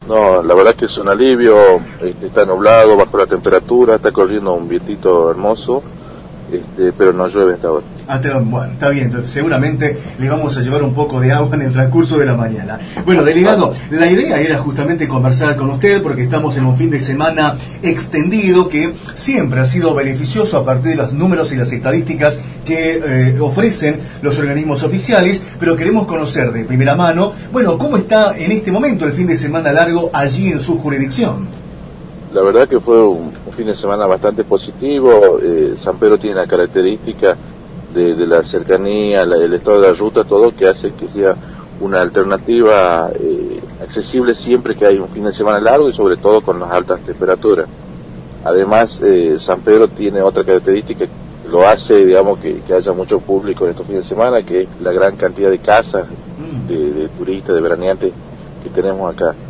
No, la verdad que es un alivio, está nublado, bajo la temperatura, está corriendo un vientito hermoso, pero no llueve hasta ahora. Bueno, está bien, entonces, seguramente le vamos a llevar un poco de agua en el transcurso de la mañana. Bueno, delegado, la idea era justamente conversar con usted porque estamos en un fin de semana extendido que siempre ha sido beneficioso a partir de los números y las estadísticas que ofrecen los organismos oficiales, pero queremos conocer de primera mano, bueno, cómo está en este momento el fin de semana largo allí en su jurisdicción. La verdad que fue un fin de semana bastante positivo. San Pedro tiene la característica de la cercanía, el estado de la ruta, todo que hace que sea una alternativa accesible siempre que hay un fin de semana largo y sobre todo con las altas temperaturas. Además, San Pedro tiene otra característica que lo hace, digamos, que haya mucho público en estos fines de semana, que es la gran cantidad de casas de turistas, de veraneantes que tenemos acá.